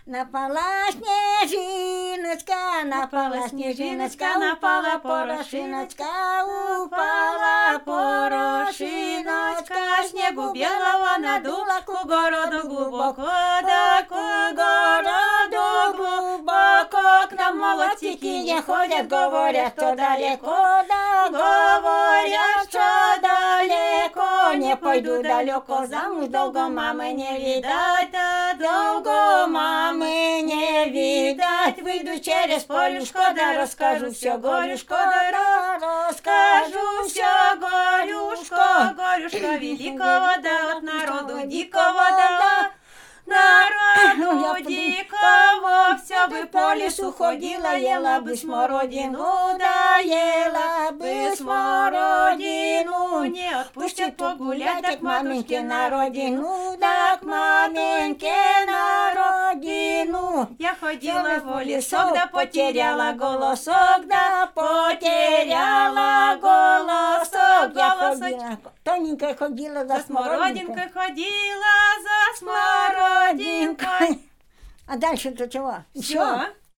Напала снежиночка, напала снежиночка, напала порошиночка, упала порошиночка, снегу белого надула к городу глубоко, да к городу глубоко. К нам молодчики не ходят, говорят, что далеко, да говорят, что далеко. Не пойду далеко замуж, долго мамы не видать, да долго мамы не видать. Выйду через полюшко, да расскажу все горюшко, да расскажу все горюшко, горюшко великого, да от народу дикого, да народу дикого. Все бы по лесу ходила, ела бы смородину, да ела бы смородину. Не отпустят погулять, так маменьке на родину, да к маменьке на родину. Я ходила в лесок, да потеряла голосок, да потеряла голосок. Я ходила, тоненькая ходила за смородинкой, ходила за смородинкой. А дальше-то чего? Все.